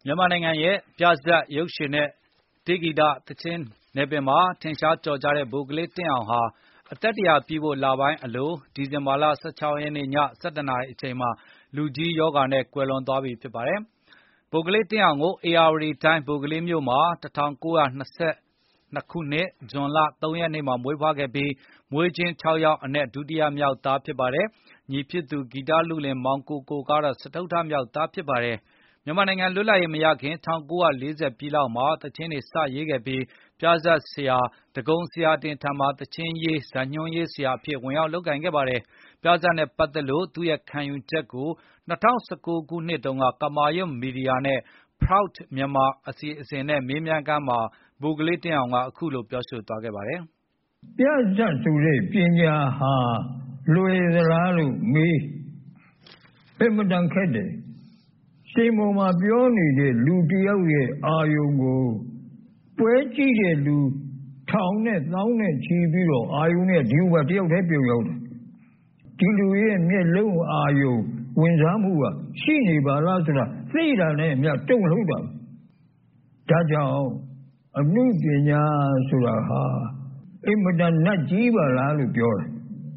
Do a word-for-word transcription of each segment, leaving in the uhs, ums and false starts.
မြန်မာနိုင်ငံရဲ့ပြဇာတ်ရုပ်ရှင်နဲ့တေးဂီတသီချင်းနယ်ပယ်မှာထင်ရှားကျော်ကြားတဲ့ဗိုလ်ကလေးတင့်အောင်ဟာအသက်တရာပြည့်ဖို့လပိုင်းအလိုဒီဇင်ဘာလ၁၆ရက်နေ့ည၁၁နာရီအချိန်မှာလူကြီးရောဂါနဲ့ကွယ်လွန်သွားပြီဖြစ်ပါတယ်။ ဗိုလ်ကလေးတင့်အောင်ကိုဧရာဝတီတိုင်းဗိုလ်ကလေးမြို့မှာ၁၉၂၂ခုနှစ်ဇွန်လ၃ရက်နေ့မှာမွေးဖွားခဲ့ပြီးမွေးချင်း၆ယောက်အနက်ဒုတိယမြောက်သားဖြစ်ပါတယ်။ ညီဖြစ်သူဂီတလုလင်မောင်ကိုကိုကတော့စတုတ္ထမြောက်သားဖြစ်ပါတယ်။ မြန်မာနိုင်ငံလွတ်လပ်ရေးမရခင်၁၉၄၀ပြည့်လောက်မှာသီချင်းတွေစရေးခဲ့ပြီးပြဇာတ်ဆရာဒဂုံဆရာတင်ထံမှာသီချင်းရေးဇာတ်ညွှန်းရေးဆရာအဖြစ်ဝင်ရောက်လုပ်ကိုင်ခဲ့ပါတယ်။ ပြဇာတ်နဲ့ပတ်သက်လို့သူရဲ့ခံယူချက်ကို၂၀၁၉ခုနှစ်တုန်းကကမာရွတ်မီဒီယာနဲ့ Proud Myanmar အစီအစဉ်နဲ့မေးမြန်းခန်းမှာဗိုလ်ကလေးတင့်အောင်ကအခုလိုပြောဆိုသွားခဲ့ပါတယ်။ ပြဇာတ်ဆိုတဲ့ပညာဟာလွယ်သလားလို့မေးအင်မတန်ခက်တယ်စင်ပေါ်မှာပြောနေတဲ့လူတယောက်ရဲ့အာယုံကိုပွဲကြည့်တဲ့လူထောင်နဲ့သောင်းနဲ့ချီပြီးတော့အာယုံနဲ့ဒီဥပါတယောက်တည်းပြုံရောက်တယ်ဒီလူရဲ့မျက်လုံးအာယုံဝင်စားမှုကရှိနေပါလားဆိုတာသိတာနဲ့အမျှတုံ့လှုပ်တာဒါကြောင့်အမှုပညာဆိုတာဟာအင်မတန်နတ်ကြီးပါလားလို့ပြောတယ်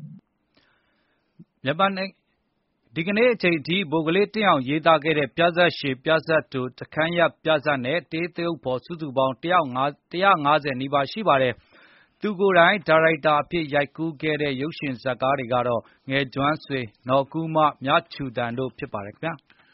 မြန်မာနိုင်ငံဒီကနေ့အချိန်ထိဗိုလ်ကလေးတင့်အောင်ရေးသားခဲ့တဲ့ပြဇာတ်ရှည်ပြဇာတ်တိုတခန်းရပ်ပြဇာတ်နဲ့တေးသရုပ်ဖေါ်စုစုပေါင်း၁၅၀နီးပါးရှိပါတယ်။ သူကိုယ်တိုင်ဒါရိုက်တာအဖြစ်ရိုက်ကူးခဲ့တဲ့ရုပ်ရှင်ဇာတ်ကားတွေကတော့ငယ်ကျွမ်းဆွေနော်ကူးမမြခြူသံတို့ဖြစ်ပါတယ်ခင်ဗျာ။